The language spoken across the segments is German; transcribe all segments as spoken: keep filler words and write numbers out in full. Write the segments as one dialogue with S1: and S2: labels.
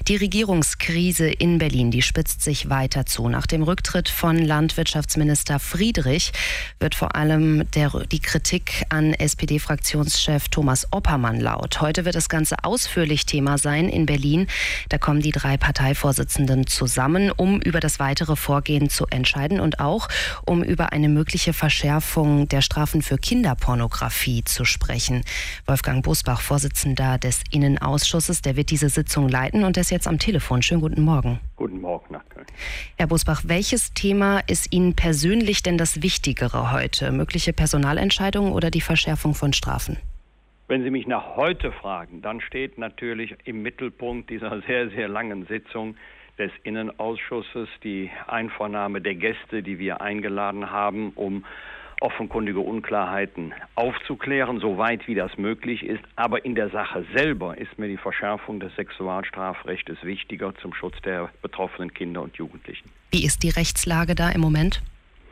S1: Die Regierungskrise in Berlin, die spitzt sich weiter zu. Nach dem Rücktritt von Landwirtschaftsminister Friedrich wird vor allem der, die Kritik an S P D-Fraktionschef Thomas Oppermann laut. Heute wird das Ganze ausführlich Thema sein in Berlin. Da kommen die drei Parteivorsitzenden zusammen, um über das weitere Vorgehen zu entscheiden und auch um über eine mögliche Verschärfung der Strafen für Kinderpornografie zu sprechen. Wolfgang Bosbach, Vorsitzender des Innenausschusses, der wird diese Sitzung leiten und der ist jetzt am Telefon. Schönen guten Morgen.
S2: Guten Morgen nach Köln.
S1: Herr Bosbach, welches Thema ist Ihnen persönlich denn das Wichtigere heute? Mögliche Personalentscheidungen oder die Verschärfung von Strafen?
S2: Wenn Sie mich nach heute fragen, dann steht natürlich im Mittelpunkt dieser sehr, sehr langen Sitzung des Innenausschusses die Einvernahme der Gäste, die wir eingeladen haben, um offenkundige Unklarheiten aufzuklären, soweit wie das möglich ist. Aber in der Sache selber ist mir die Verschärfung des Sexualstrafrechts wichtiger zum Schutz der betroffenen Kinder und Jugendlichen.
S1: Wie ist die Rechtslage da im Moment?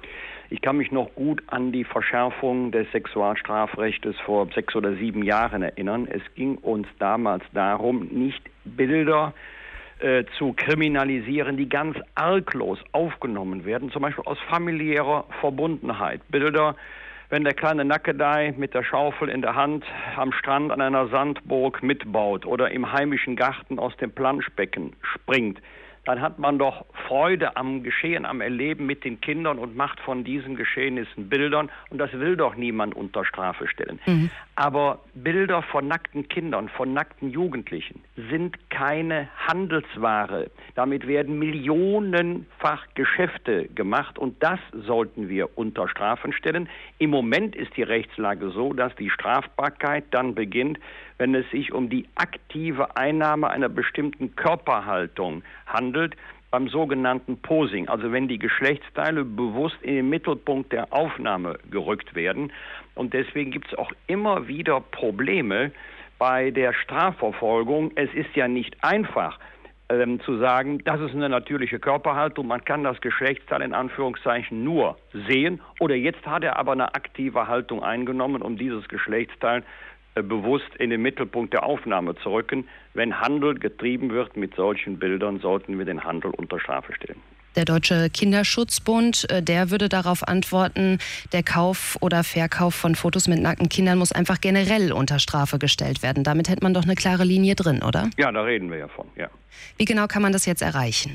S2: Ich kann mich noch gut an die Verschärfung des Sexualstrafrechts vor sechs oder sieben Jahren erinnern. Es ging uns damals darum, nicht Bilder Äh, zu kriminalisieren, die ganz arglos aufgenommen werden, zum Beispiel aus familiärer Verbundenheit. Bilder, wenn der kleine Nackedei mit der Schaufel in der Hand am Strand an einer Sandburg mitbaut oder im heimischen Garten aus dem Planschbecken springt, dann hat man doch Freude am Geschehen, am Erleben mit den Kindern und macht von diesen Geschehnissen Bildern. Und das will doch niemand unter Strafe stellen. Mhm. Aber Bilder von nackten Kindern, von nackten Jugendlichen sind keine Handelsware. Damit werden millionenfach Geschäfte gemacht und das sollten wir unter Strafen stellen. Im Moment ist die Rechtslage so, dass die Strafbarkeit dann beginnt, wenn es sich um die aktive Einnahme einer bestimmten Körperhaltung handelt, beim sogenannten Posing, also wenn die Geschlechtsteile bewusst in den Mittelpunkt der Aufnahme gerückt werden. Und deswegen gibt es auch immer wieder Probleme bei der Strafverfolgung. Es ist ja nicht einfach ähm, zu sagen, das ist eine natürliche Körperhaltung, man kann das Geschlechtsteil in Anführungszeichen nur sehen oder jetzt hat er aber eine aktive Haltung eingenommen, um dieses Geschlechtsteil bewusst in den Mittelpunkt der Aufnahme zu rücken. Wenn Handel getrieben wird mit solchen Bildern, sollten wir den Handel unter Strafe stellen.
S1: Der Deutsche Kinderschutzbund, der würde darauf antworten, der Kauf oder Verkauf von Fotos mit nackten Kindern muss einfach generell unter Strafe gestellt werden. Damit hätte man doch eine klare Linie drin, oder?
S2: Ja, da reden wir ja von, ja.
S1: Wie genau kann man das jetzt erreichen?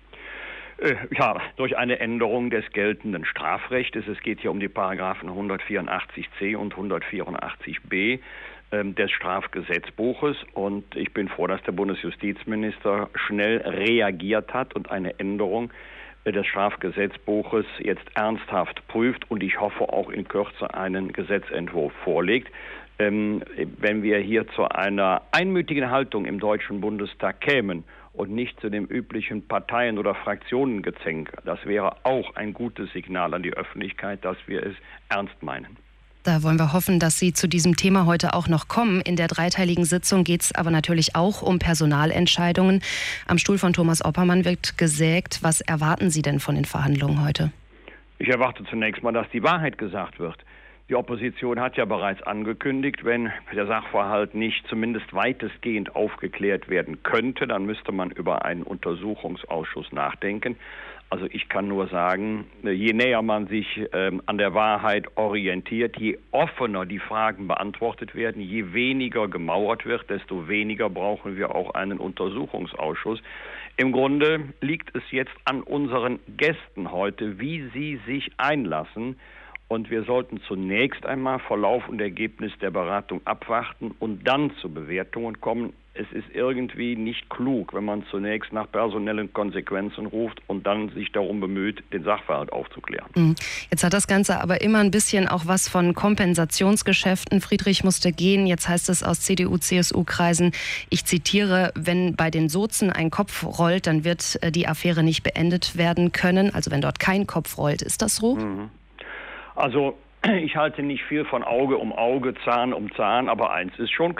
S2: Ja, durch eine Änderung des geltenden Strafrechts. Es geht hier um die Paragraphen hundertvierundachtzig c und hundertvierundachtzig b des Strafgesetzbuches und ich bin froh, dass der Bundesjustizminister schnell reagiert hat und eine Änderung des Strafgesetzbuches jetzt ernsthaft prüft und ich hoffe auch in Kürze einen Gesetzentwurf vorlegt. Ähm, wenn wir hier zu einer einmütigen Haltung im Deutschen Bundestag kämen und nicht zu dem üblichen Parteien- oder Fraktionengezänk, das wäre auch ein gutes Signal an die Öffentlichkeit, dass wir es ernst meinen.
S1: Da wollen wir hoffen, dass Sie zu diesem Thema heute auch noch kommen. In der dreiteiligen Sitzung geht es aber natürlich auch um Personalentscheidungen. Am Stuhl von Thomas Oppermann wird gesägt. Was erwarten Sie denn von den Verhandlungen heute?
S2: Ich erwarte zunächst mal, dass die Wahrheit gesagt wird. Die Opposition hat ja bereits angekündigt, wenn der Sachverhalt nicht zumindest weitestgehend aufgeklärt werden könnte, dann müsste man über einen Untersuchungsausschuss nachdenken. Also ich kann nur sagen, je näher man sich ähm, an der Wahrheit orientiert, je offener die Fragen beantwortet werden, je weniger gemauert wird, desto weniger brauchen wir auch einen Untersuchungsausschuss. Im Grunde liegt es jetzt an unseren Gästen heute, wie sie sich einlassen. Und wir sollten zunächst einmal Verlauf und Ergebnis der Beratung abwarten und dann zu Bewertungen kommen. Es ist irgendwie nicht klug, wenn man zunächst nach personellen Konsequenzen ruft und dann sich darum bemüht, den Sachverhalt aufzuklären.
S1: Jetzt hat das Ganze aber immer ein bisschen auch was von Kompensationsgeschäften. Friedrich musste gehen. Jetzt heißt es aus C D U C S U-Kreisen, ich zitiere, wenn bei den Sozen ein Kopf rollt, dann wird die Affäre nicht beendet werden können. Also wenn dort kein Kopf rollt, ist das so?
S2: Mhm. Also ich halte nicht viel von Auge um Auge, Zahn um Zahn, aber eins ist schon klar.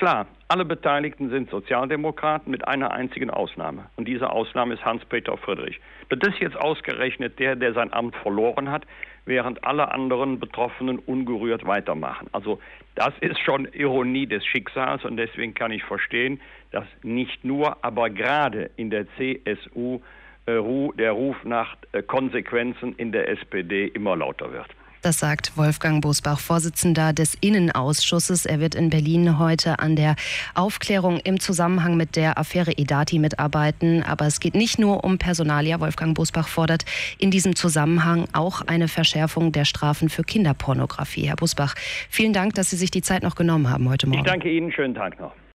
S2: Alle Beteiligten sind Sozialdemokraten mit einer einzigen Ausnahme. Und diese Ausnahme ist Hans-Peter Friedrich. Das ist jetzt ausgerechnet der, der sein Amt verloren hat, während alle anderen Betroffenen ungerührt weitermachen. Also das ist schon Ironie des Schicksals und deswegen kann ich verstehen, dass nicht nur, aber gerade in der C S U äh, der Ruf nach äh, Konsequenzen in der S P D immer lauter wird.
S1: Das sagt Wolfgang Bosbach, Vorsitzender des Innenausschusses. Er wird in Berlin heute an der Aufklärung im Zusammenhang mit der Affäre Edati mitarbeiten. Aber es geht nicht nur um Personalia. Wolfgang Bosbach fordert in diesem Zusammenhang auch eine Verschärfung der Strafen für Kinderpornografie. Herr Bosbach, vielen Dank, dass Sie sich die Zeit noch genommen haben heute Morgen.
S2: Ich danke Ihnen. Schönen Tag noch.